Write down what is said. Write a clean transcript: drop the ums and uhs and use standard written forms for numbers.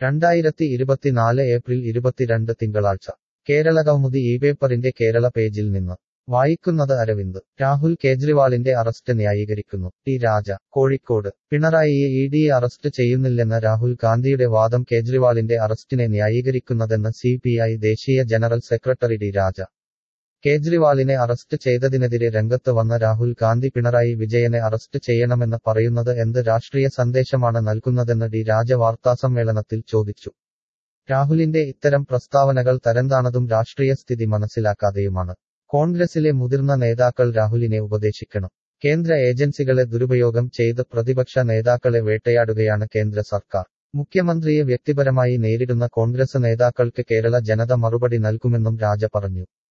2024 April 22 തിങ്കളാഴ്ച കേരളകൗമുദി പേപ്പറിന്റെ കേരള പേജിൽ നിന്ന് വായിക്കുന്നത് അരവിന്ദ്. രാഹുൽ കേജ്രിവാളിന്റെ അറസ്റ്റ് ന്യായീകരിക്കുന്നു ടി രാജ. കോഴിക്കോട് പിണറായിയെ ഇഡി അറസ്റ്റ് ചെയ്യുന്നില്ലെന്ന രാഹുൽ ഗാന്ധിയുടെ വാദം കേജ്രിവാളിന്റെ അറസ്റ്റിനെ ന്യായീകരിക്കുന്നതെന്ന് സിപിഐ ദേശീയ ജനറൽ സെക്രട്ടറി ഡി രാജ. കേജ്രിവാളിനെ അറസ്റ്റ് ചെയ്തതിനെതിരെ രംഗത്ത് വന്ന രാഹുൽ ഗാന്ധി പിണറായി വിജയനെ അറസ്റ്റ് ചെയ്യണമെന്ന് പറയുന്നത് എന്ത് രാഷ്ട്രീയ സന്ദേശമാണ് നൽകുന്നതെന്ന് ഡി രാജ വാർത്താസമ്മേളനത്തിൽ ചോദിച്ചു. രാഹുലിന്റെ ഇത്തരം പ്രസ്താവനകൾ തരംതാണതും രാഷ്ട്രീയ സ്ഥിതി മനസ്സിലാക്കാതെയുമാണ്. കോൺഗ്രസിലെ മുതിർന്ന നേതാക്കൾ രാഹുലിനെ ഉപദേശിക്കണം. കേന്ദ്ര ഏജൻസികളെ ദുരുപയോഗം ചെയ്ത് പ്രതിപക്ഷ നേതാക്കളെ വേട്ടയാടുകയാണ് കേന്ദ്ര സർക്കാർ. മുഖ്യമന്ത്രിയെ വ്യക്തിപരമായി നേരിടുന്ന കോൺഗ്രസ് നേതാക്കൾക്ക് കേരള ജനത മറുപടി നൽകുമെന്നും രാജ പറഞ്ഞു.